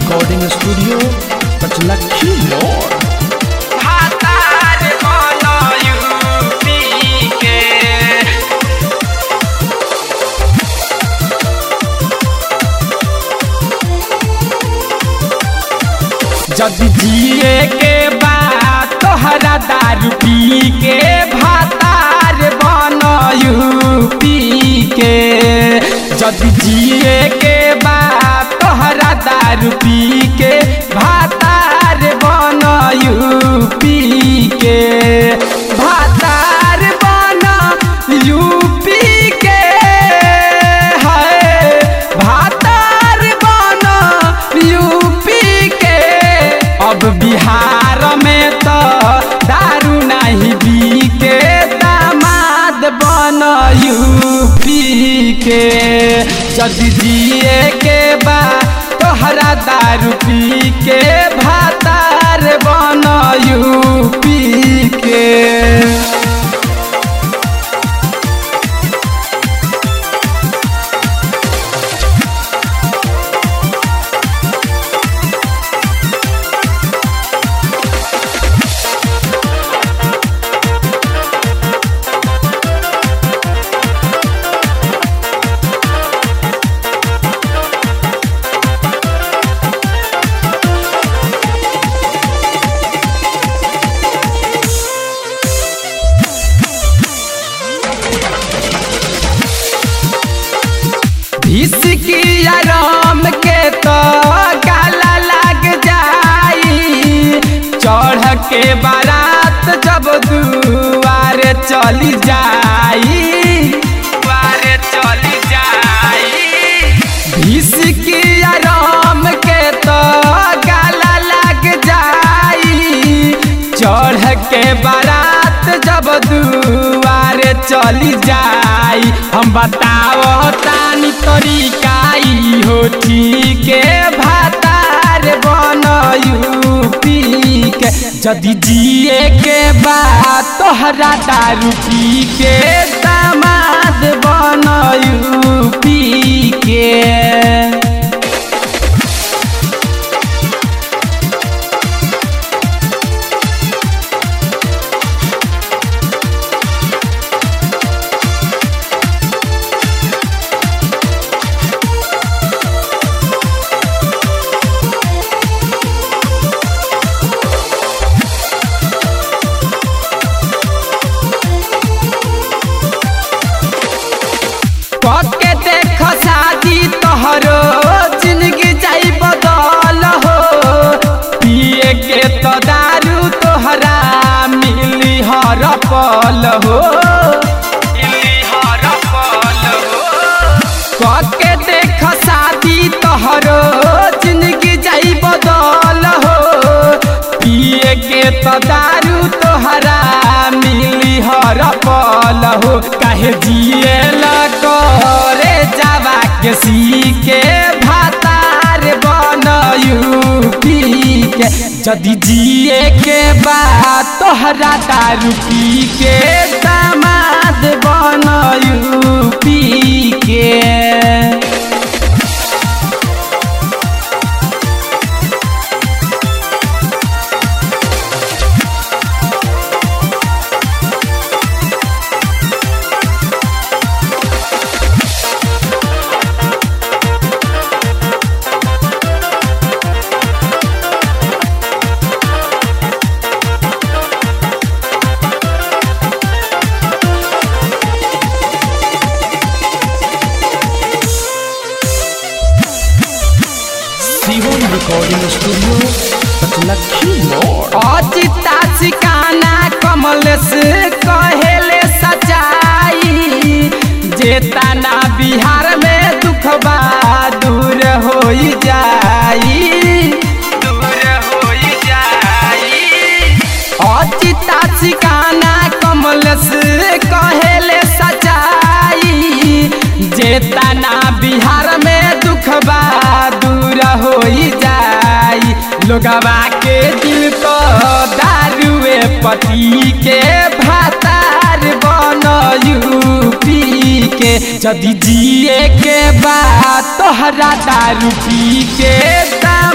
Recording studio Pachlakhi मोड़। भातार बनो यूपी के जब जिए के बाद तोहरा दारू पी के भातार बनो यूपी के जब जिए के बाद तोहरा दारू पी के भातार बनो यूपी के भातार बनो यूपी के है भातार बनो यूपी के अब बिहार में तो दारू नहीं बिके दामाद बनो यूपी के जब जिए के बाद तोहरा दारू पी के भातार बनो यूपी के इसकी आराम के तो गाला लग जाई चढ़ के बारात जब दुआर चली जाई दुआर चली जाई इसकी आराम के तो गाला लग जाई चढ़ के बारात जब दुआर चली जाई हम बताओ तानी तरीका ई हो ठीक भातार बनो यूपी के जदि जिए के बाद तोहरा दारू पी के दामाद बनो यूपी के के देख शादी तोहरो जिंदगी जाई बदल हो पिए के तो दारू तोहरा मिली हर पल हो के देख शादी तोहरो जिंदगी जाई बदल हो पिए के तो दारू तोहरा मिली हर पल हो काहे जिए करे जावा के सीखे भातार बनो यूपी के जदि जिए के बाद तोहरा दारू पी के दामाद बनो यूपी के रिकॉर्डिंग स्टूडियो पचलखी मोड़। अजिता सिकाना कमलेश कहेले सच्चाई जेतना बिहार में दुखबा दूर हो जाई दूर हो जाई अजिता सिकाना कमलेश कहेले सच्चाई जेतना बिहार में दुखबा दूर हो जाई लोगवा के दिल तो दारुए पति के भातार बनो यूपी के जदि जिए के बाद तोहरा दारू पी के